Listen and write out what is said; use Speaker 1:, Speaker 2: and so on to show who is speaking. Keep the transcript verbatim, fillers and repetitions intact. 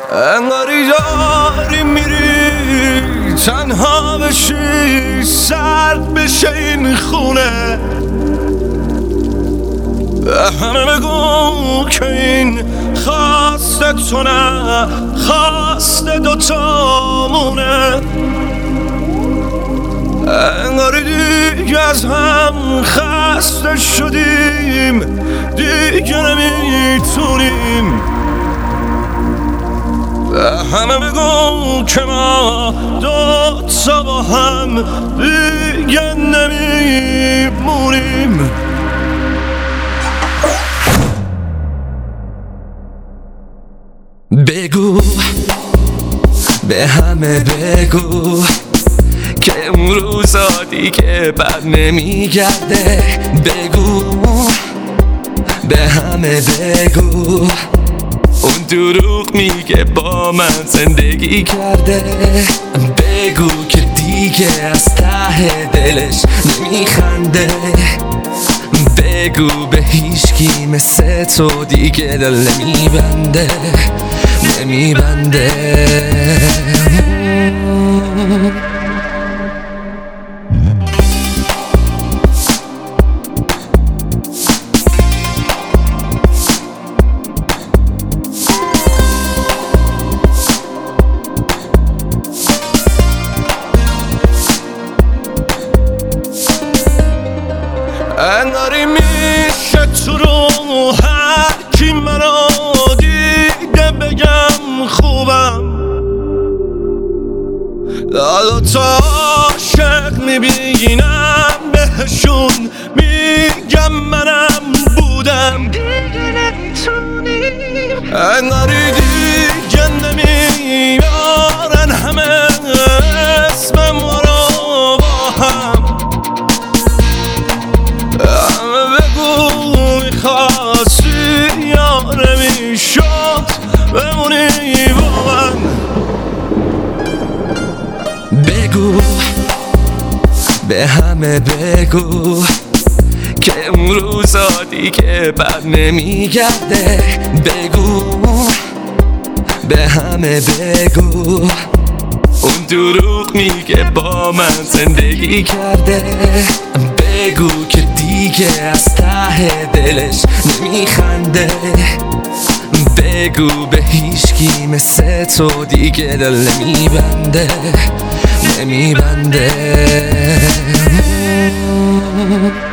Speaker 1: انگاری داری میری تنها بشی، سرد بشه این خونه. به همه بگو که این خواست تو نه، خواست دوتامونه. انگاری دیگه از هم خسته شدیم، دیگه نمیتونیم. به همه بگو که ما دوتا با هم دیگه نمیمونیم.
Speaker 2: بگو به همه بگو که اون روزا دیگه بر نمیگرده. بگو به همه بگو اون دروغ میگه با من زندگی کرده. بگو که دیگه از ته دلش نمیخنده. بگو به هیچکی مثل تو دیگه دل نمیبنده، نمیبنده.
Speaker 1: انگاری میشه تو رو هر کی منو دیده بگم خوبم. دادا تا عاشق میبینم بهشون میگم منم بودم. دیگه نمیتونیم، انگاری دیگه نمیارن همه اسم ما رو با هم. میخواستی یا نمیشد بمونی با من.
Speaker 2: بگو به همه بگو که اون روزا دیگه بر نمیگرده. بگو به همه بگو اون دروغ میگه با من زندگی کرده. بگو که دیگه از ته دلش نمیخنده. بگو به هیچکی مثل تو دیگه دل نمیبنده، نمیبنده.